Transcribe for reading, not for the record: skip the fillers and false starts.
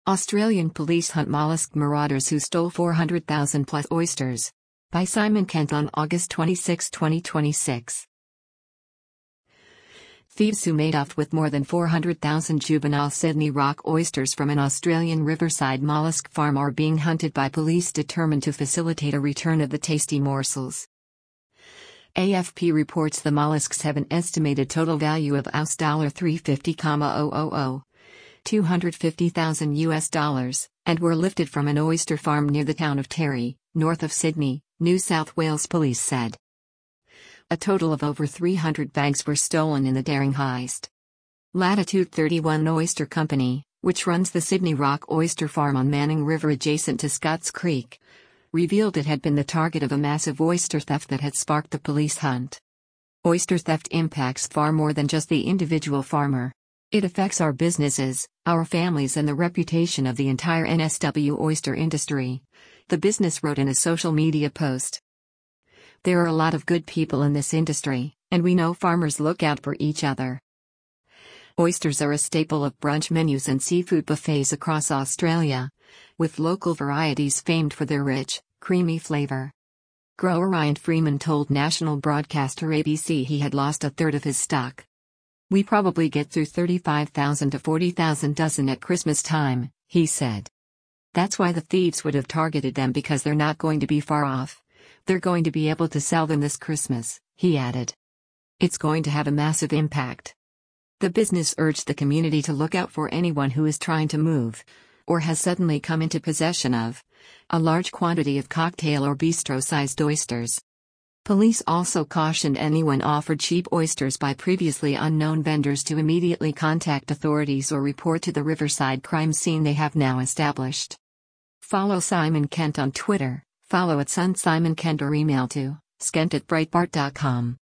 Australian police hunt mollusk marauders who stole 400,000 plus oysters. By Simon Kent on August 26, 2026. Thieves who made off with more than 400,000 juvenile Sydney rock oysters from an Australian riverside mollusk farm are being hunted by police determined to facilitate a return of the tasty morsels. AFP reports the mollusks have an estimated total value of $350,000, $250,000, and were lifted from an oyster farm near the town of Terry, north of Sydney, New South Wales police said. A total of over 300 bags were stolen in the daring heist. Latitude 31 Oyster Company, which runs the Sydney Rock Oyster Farm on Manning River adjacent to Scotts Creek, revealed it had been the target of a massive oyster theft that had sparked the police hunt. Oyster theft impacts far more than just the individual farmer. It affects our businesses, our families, and the reputation of the entire NSW oyster industry, the business wrote in a social media post. There are a lot of good people in this industry, and we know farmers look out for each other. Oysters are a staple of brunch menus and seafood buffets across Australia, with local varieties famed for their rich, creamy flavor. Grower Ryan Freeman told national broadcaster ABC he had lost a third of his stock. We probably get through 35,000 to 40,000 dozen at Christmas time, he said. That's why the thieves would have targeted them, because they're not going to be far off. They're going to be able to sell them this Christmas, he added. It's going to have a massive impact. The business urged the community to look out for anyone who is trying to move, or has suddenly come into possession of, a large quantity of cocktail or bistro-sized oysters. Police also cautioned anyone offered cheap oysters by previously unknown vendors to immediately contact authorities or report to the Riverside crime scene they have now established. Follow Simon Kent on Twitter, follow @SunSimonKent or email to skent@breitbart.com.